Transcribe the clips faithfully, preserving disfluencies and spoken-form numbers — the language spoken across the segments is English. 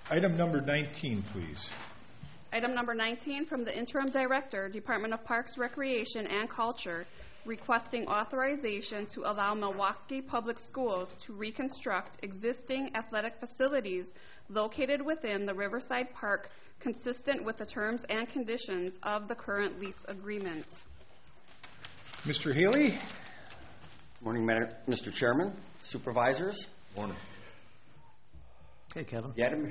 Item number nineteen, please. Item number nineteen from the Interim Director, Department of Parks, Recreation, and Culture, requesting authorization to allow Milwaukee Public Schools to reconstruct existing athletic facilities located within the Riverside Park consistent with the terms and conditions of the current lease agreement. Mister Haley. Good morning, Mister Chairman, Supervisors. Morning. Hey, Kevin. The item,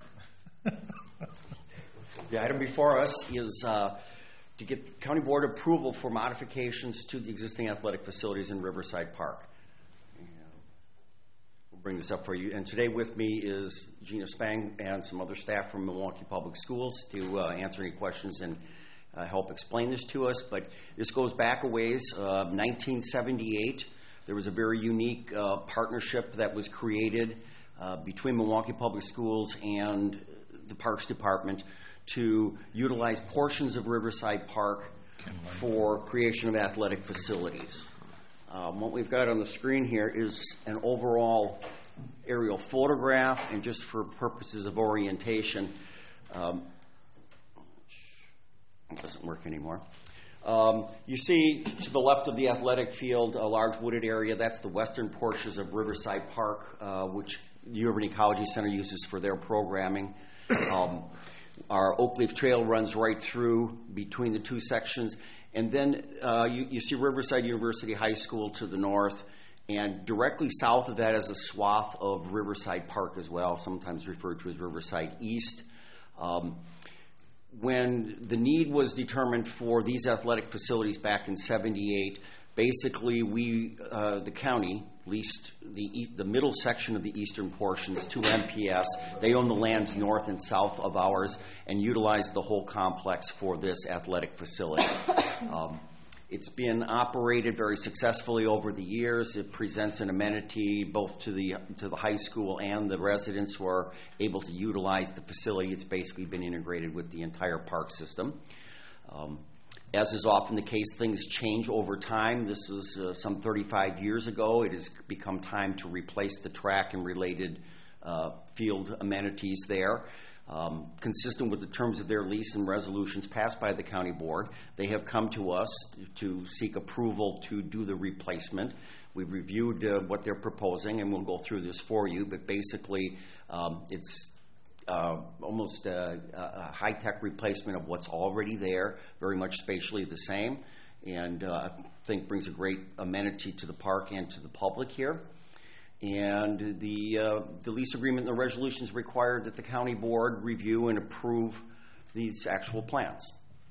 the item before us is uh, to get the County Board approval for modifications to the existing athletic facilities in Riverside Park. And we'll bring this up for you. And today with me is Gina Spang and some other staff from Milwaukee Public Schools to uh, answer any questions and uh, help explain this to us. But this goes back a ways. Uh, nineteen seventy-eight, there was a very unique uh, partnership that was created uh, between Milwaukee Public Schools and the Parks Department to utilize portions of Riverside Park for creation of athletic facilities. Um, what we've got on the screen here is an overall aerial photograph, and just for purposes of orientation, um, it doesn't work anymore. Um, you see to the left of the athletic field a large wooded area. That's the western portions of Riverside Park, uh, which the Urban Ecology Center uses for their programming. Um, Our Oak Leaf Trail runs right through between the two sections. And then uh, you, you see Riverside University High School to the north. And directly south of that is a swath of Riverside Park as well, sometimes referred to as Riverside East. Um, when the need was determined for these athletic facilities back in seventy-eight, basically we, uh, the county, leased the, e- the middle section of the eastern portions to M P S. They own the lands north and south of ours and utilized the whole complex for this athletic facility. Um, it's been operated very successfully over the years. It presents an amenity both to the to the high school and the residents who are able to utilize the facility. It's basically been integrated with the entire park system. Um, As is often the case, things change over time. This is uh, some thirty-five years ago. It has become time to replace the track and related uh, field amenities there. Um, consistent with the terms of their lease and resolutions passed by the county board, they have come to us to seek approval to do the replacement. We've reviewed uh, what they're proposing, and we'll go through this for you. But basically, um, it's Uh, almost a, a high-tech replacement of what's already there, very much spatially the same, and uh, I think brings a great amenity to the park and to the public here. And the, uh, the lease agreement and the resolutions required that the county board review and approve these actual plans.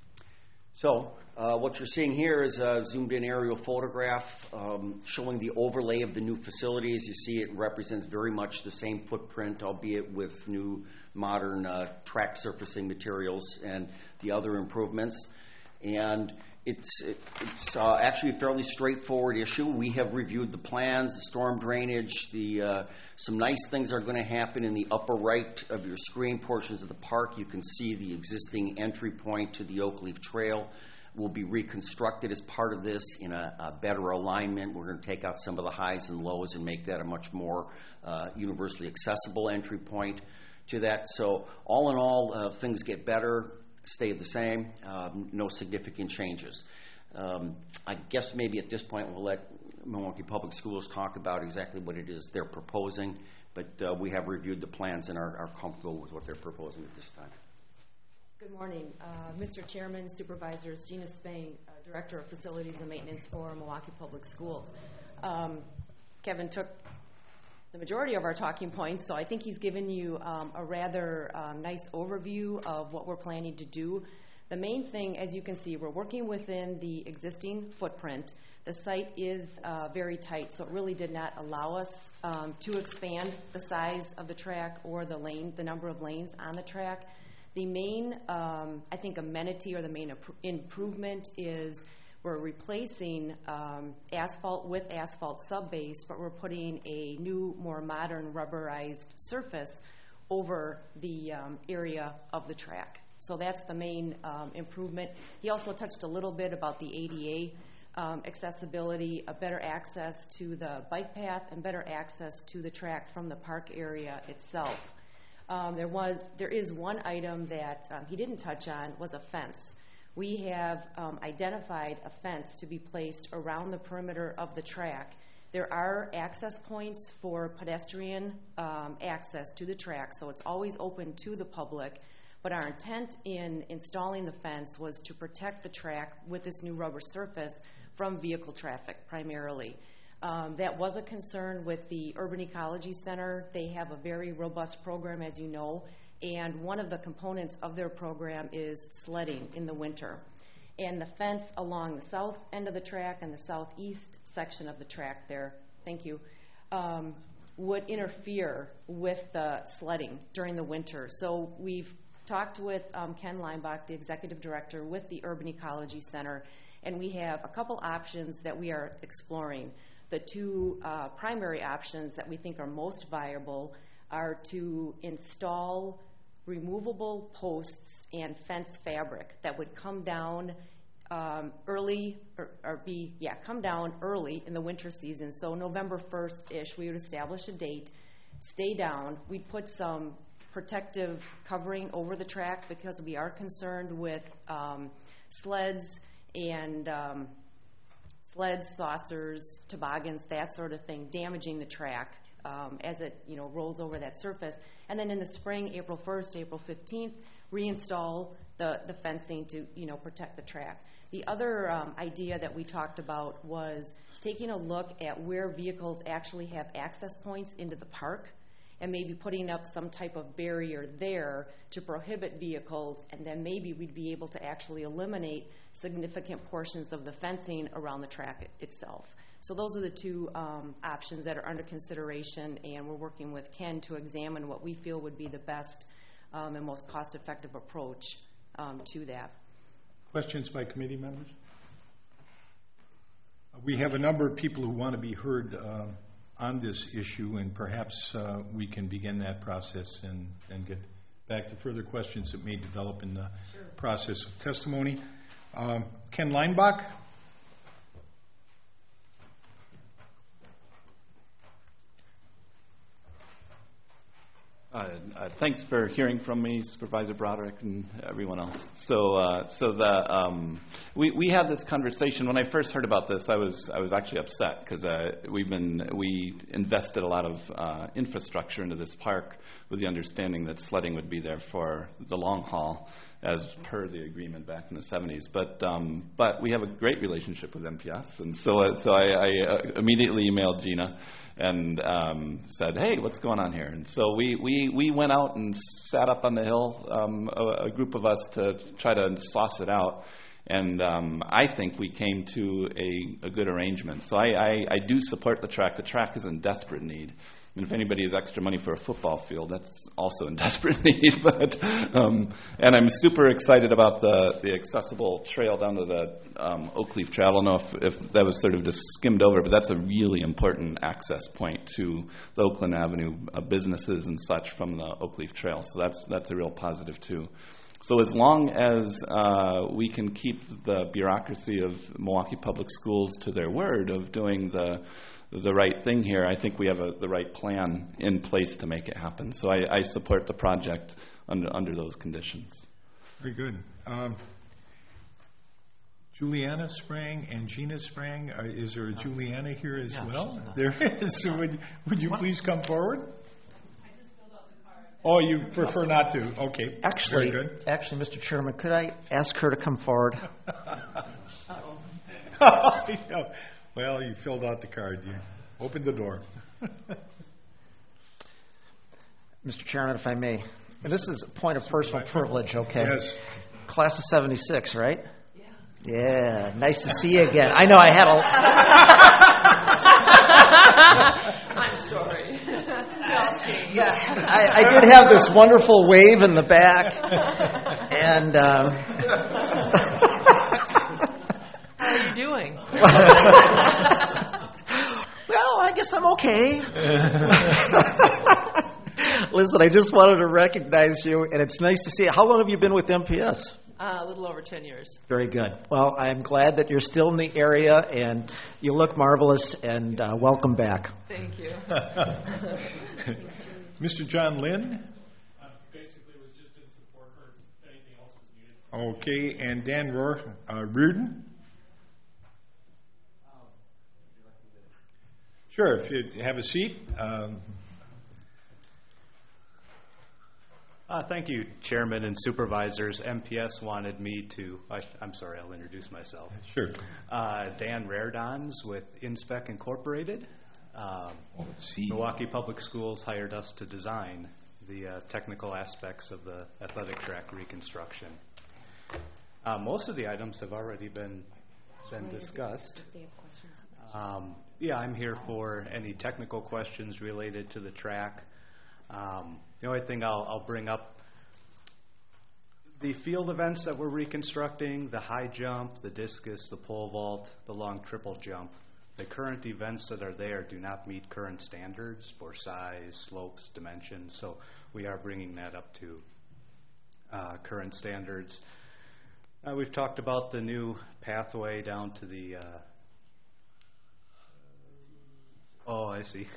So uh, what you're seeing here is a zoomed-in aerial photograph um, showing the overlay of the new facilities. You see it represents very much the same footprint, albeit with new modern uh, track surfacing materials and the other improvements. And it's, it, it's uh, actually a fairly straightforward issue. We have reviewed the plans, the storm drainage, the uh, some nice things are going to happen in the upper right of your screen portions of the park. You can see the existing entry point to the Oak Leaf Trail will be reconstructed as part of this in a, a better alignment. We're going to take out some of the highs and lows and make that a much more uh, universally accessible entry point to that. So all in all, uh, things get better, stay the same, um, no significant changes. Um, I guess maybe at this point we'll let Milwaukee Public Schools talk about exactly what it is they're proposing, but uh, we have reviewed the plans and are, are comfortable with what they're proposing at this time. Good morning, uh, Mister Chairman, Supervisors. Gina Spang, uh, Director of Facilities and Maintenance for Milwaukee Public Schools. Um, Kevin took the majority of our talking points, so I think he's given you um, a rather um, nice overview of what we're planning to do. The main thing, as you can see, we're working within the existing footprint. The site is uh, very tight, so it really did not allow us um, to expand the size of the track or the lane, the number of lanes on the track. The main, um, I think, amenity or the main improvement is we're replacing um, asphalt with asphalt subbase, but we're putting a new, more modern rubberized surface over the um, area of the track. So that's the main um, improvement. He also touched a little bit about the A D A um, accessibility, a better access to the bike path, and better access to the track from the park area itself. Um, there was, there is one item that um, he didn't touch on, was a fence. We have um, identified a fence to be placed around the perimeter of the track. There are access points for pedestrian um, access to the track, so it's always open to the public. But our intent in installing the fence was to protect the track with this new rubber surface from vehicle traffic primarily. Um, that was a concern with the Urban Ecology Center. They have a very robust program, as you know, and one of the components of their program is sledding in the winter. And the fence along the south end of the track and the southeast section of the track there, thank you, um, would interfere with the sledding during the winter. So we've talked with um, Ken Leinbach, the executive director, with the Urban Ecology Center, and we have a couple options that we are exploring. The two uh, primary options that we think are most viable are to install removable posts and fence fabric that would come down um, early, or, or be, yeah, come down early in the winter season. So November first-ish, we would establish a date, stay down. We'd put some protective covering over the track because we are concerned with um, sleds and um, sleds, saucers, toboggans, that sort of thing, damaging the track um, as it, you know, rolls over that surface. And then in the spring, April first, April fifteenth, reinstall the, the fencing to, you know, protect the track. The other um, idea that we talked about was taking a look at where vehicles actually have access points into the park and maybe putting up some type of barrier there to prohibit vehicles, and then maybe we'd be able to actually eliminate significant portions of the fencing around the track itself. So those are the two um, options that are under consideration, and we're working with Ken to examine what we feel would be the best um, and most cost-effective approach um, to that. Questions by committee members? We have a number of people who want to be heard uh, on this issue, and perhaps uh, we can begin that process and, and get back to further questions that may develop in the sure. process of testimony. Um, Ken Leinbach. Uh, uh, thanks for hearing from me, Supervisor Broderick, and everyone else. So, uh, so the um, we we had this conversation when I first heard about this. I was I was actually upset because uh, we've been we invested a lot of uh, infrastructure into this park with the understanding that sledding would be there for the long haul, as per the agreement back in the seventies. But um, but we have a great relationship with M P S, and so uh, so I, I uh, immediately emailed Gina and um, said, hey, what's going on here? And so we, we, we went out and sat up on the hill, um, a, a group of us, to try to sauce it out. And um, I think we came to a, a good arrangement. So I, I, I do support the track. The track is in desperate need. And if anybody has extra money for a football field, that's also in desperate need. But um, and I'm super excited about the, the accessible trail down to the um, Oakleaf Trail. I don't know if, if that was sort of just skimmed over, but that's a really important access point to the Oakland Avenue uh, businesses and such from the Oakleaf Trail. So that's that's a real positive too. So as long as uh, we can keep the bureaucracy of Milwaukee Public Schools to their word of doing the the right thing here, I think we have a, the right plan in place to make it happen. So I, I support the project under under those conditions. Very good. Um, Juliana Sprang and Gina Sprang. Uh, is there a Juliana here as yeah, well? There is. So would, would you please come forward? I just filled out the card. Oh, you prefer not to? Okay. Actually, Very good. actually, Mister Chairman, could I ask her to come forward? Uh-oh. Well, you filled out the card. You opened the door. Mister Chairman, if I may. And this is a point of personal privilege, okay? Yes. Class of seventy-six, right? Yeah. Yeah. Nice to see you again. I know I had a... I'm sorry. Yeah, I, I did have this wonderful wave in the back. And... Um, How are you doing? Well, I guess I'm okay. Listen, I just wanted to recognize you, and it's nice to see you. How long have you been with M P S? Uh, a little over ten years. Very good. Well, I'm glad that you're still in the area, and you look marvelous, and uh, welcome back. Thank you. Mister John Lynn? Uh, Okay, and Dan Rohr, uh, Reardon? Sure, if you have a seat. Um, Uh, thank you, Chairman and Supervisors. M P S wanted me to, I, I'm sorry, I'll introduce myself. Sure. Uh, Dan Rairdons with Inspec Incorporated. Um, Milwaukee Public Schools hired us to design the uh, technical aspects of the athletic track reconstruction. Uh, most of the items have already been, been discussed. Um, yeah, I'm here for any technical questions related to the track. Um, the only thing I'll, I'll bring up, the field events that we're reconstructing, the high jump, the discus, the pole vault, the long triple jump, the current events that are there do not meet current standards for size, slopes, dimensions, so we are bringing that up to uh, current standards. Uh, we've talked about the new pathway down to the uh, Oh, I see.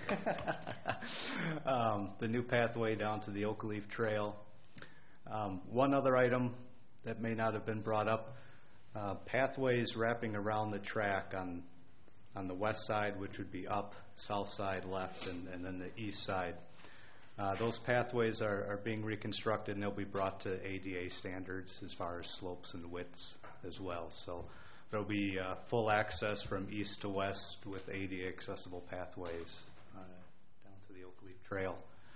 um, the new pathway down to the Oak Leaf Trail. Um, one other item that may not have been brought up, uh, pathways wrapping around the track on on the west side, which would be up, south side left, and, and then the east side. Uh, those pathways are, are being reconstructed, and they'll be brought to A D A standards as far as slopes and widths as well. So there'll be uh, full access from east to west with A D A accessible pathways uh, down to the Oak Leaf Trail.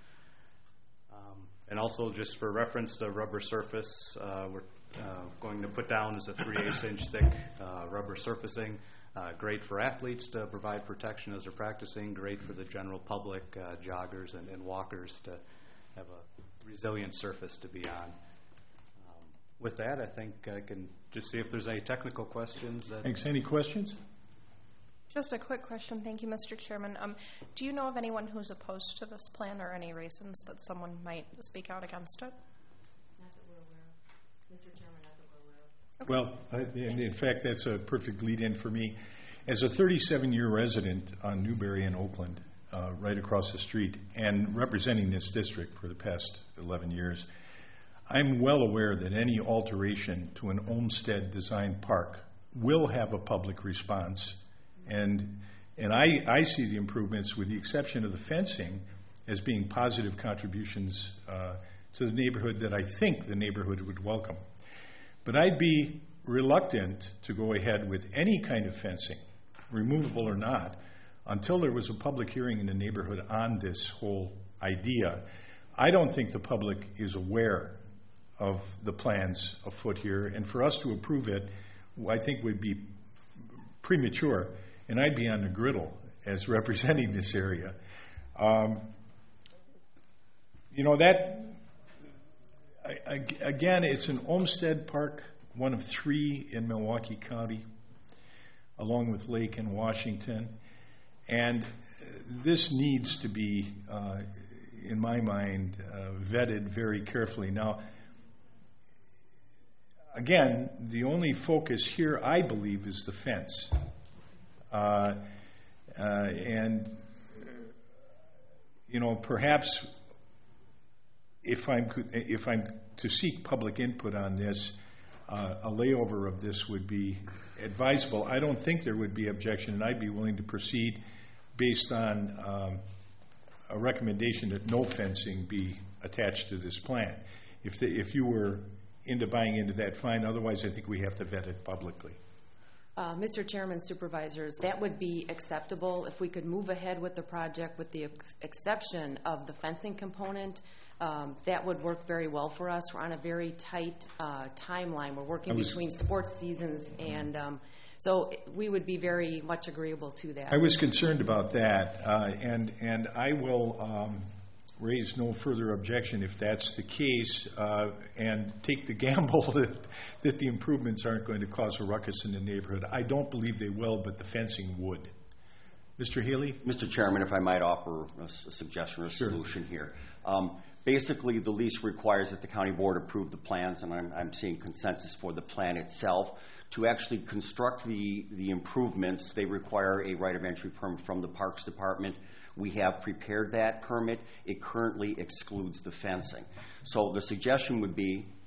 Um, and also, just for reference, the rubber surface uh, we're uh, going to put down is a three eighths inch thick uh, rubber surfacing. Uh, great for athletes to provide protection as they're practicing, great for the general public, uh, joggers and, and walkers to have a resilient surface to be on. With that, I think I can just see if there's any technical questions. That Thanks. Any questions? Just a quick question. Thank you, Mister Chairman. Um, do you know of anyone who's opposed to this plan or any reasons that someone might speak out against it? Not that we're aware of. Mister Chairman, not that we're aware of. Well, I, and in fact, that's a perfect lead-in for me. As a thirty-seven-year resident on Newberry and Oakland, uh, right across the street, and representing this district for the past eleven years, I'm well aware that any alteration to an Olmsted design park will have a public response, and and I, I see the improvements, with the exception of the fencing, as being positive contributions uh, to the neighborhood that I think the neighborhood would welcome. But I'd be reluctant to go ahead with any kind of fencing, removable or not, until there was a public hearing in the neighborhood on this whole idea. I don't think the public is aware of the plans afoot here, and for us to approve it, I think would be premature, and I'd be on the griddle as representing this area. Um, you know, that, I, I, again, it's an Olmsted Park, one of three in Milwaukee County, along with Lake and Washington, and this needs to be, uh, in my mind, uh, vetted very carefully. Now, again, the only focus here, I believe, is the fence. Uh, uh, and, you know, perhaps if I'm, if I'm to seek public input on this, uh, a layover of this would be advisable. I don't think there would be objection, and I'd be willing to proceed based on um, a recommendation that no fencing be attached to this plan. If, the, if you were into buying into that, fine. Otherwise, I think we have to vet it publicly. Uh, Mister Chairman, Supervisors, that would be acceptable if we could move ahead with the project with the ex exception of the fencing component. Um, that would work very well for us. We're on a very tight uh, timeline. We're working between sports seasons, and um, so we would be very much agreeable to that. I was concerned about that, uh, and, and I will um, raise no further objection if that's the case, uh, and take the gamble that, that the improvements aren't going to cause a ruckus in the neighborhood. I don't believe they will, but the fencing would. Mister Haley? Mister Chairman, if I might offer a, a suggestion or a Sure. solution here. Um, basically, the lease requires that the county board approve the plans, and I'm, I'm seeing consensus for the plan itself. To actually construct the, the improvements, they require a right of entry permit from the Parks Department. We have prepared that permit. It currently excludes the fencing. So the suggestion would be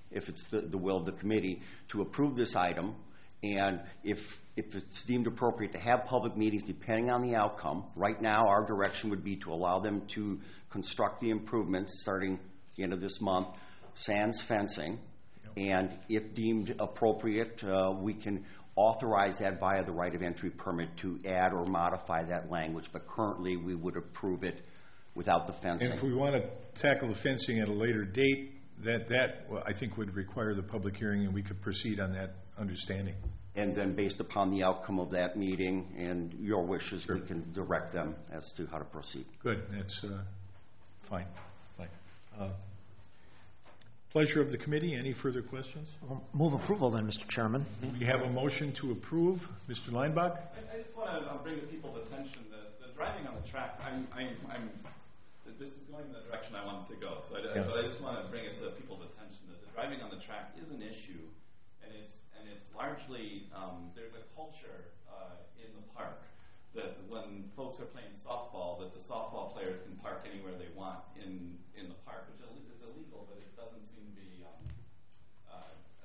if it's the, the will of the committee, to approve this item. And if, if it's deemed appropriate to have public meetings, depending on the outcome, right now our direction would be to allow them to construct the improvements starting at the end of this month, sans fencing. And if deemed appropriate, uh, we can authorize that via the right of entry permit to add or modify that language. But currently, we would approve it without the fencing. And if we want to tackle the fencing at a later date, that, that well, I think would require the public hearing, and we could proceed on that understanding. And then based upon the outcome of that meeting and your wishes, sure, we can direct them as to how to proceed. Good. That's uh, fine. Fine. Uh, Pleasure of the committee. Any further questions? I'll move approval then, Mister Chairman. We have a motion to approve. Mister Leinbach? I, I just want to uh, bring to people's attention that the driving on the track, I'm, I'm, I'm, this is going in the direction I wanted to go. So I, yeah. But I just want to bring it to people's attention that the driving on the track is an issue, and it's, and it's largely, um, there's a culture uh, in the park that when folks are playing softball, that the softball players can park anywhere they want in, in the park, which is illegal, but it doesn't seem to be um, uh,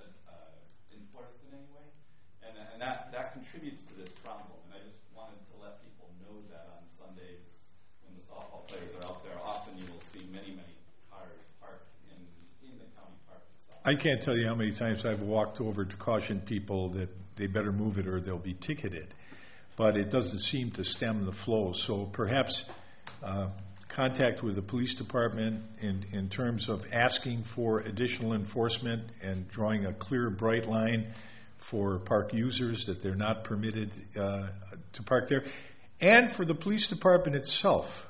uh, enforced in any way. And, and that, that contributes to this problem. And I just wanted to let people know that on Sundays when the softball players are out there, often you will see many, many cars parked in, in the county park itself. I can't tell you how many times I've walked over to caution people that they better move it or they'll be ticketed. But it doesn't seem to stem the flow. So perhaps uh, contact with the police department in, in terms of asking for additional enforcement and drawing a clear, bright line for park users that they're not permitted uh, to park there. And for the police department itself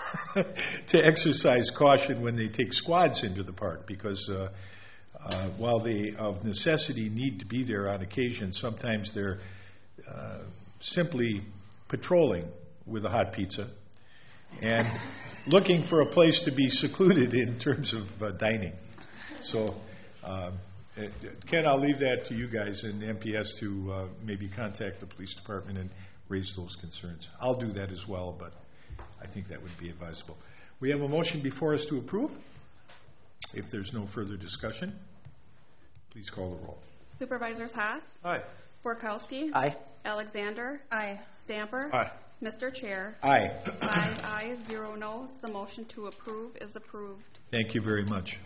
to exercise caution when they take squads into the park, because uh, uh, while they of necessity need to be there on occasion, sometimes they're uh, simply patrolling with a hot pizza and looking for a place to be secluded in terms of uh, dining. So, um, Ken, I'll leave that to you guys in M P S to uh, maybe contact the police department and raise those concerns. I'll do that as well, but I think that would be advisable. We have a motion before us to approve. If there's no further discussion, please call the roll. Supervisors Haas? Aye. Borkowski? Aye. Alexander? Aye. Stamper? Aye. Mister Chair? Aye. Five ayes, zero noes. The motion to approve is approved. Thank you very much.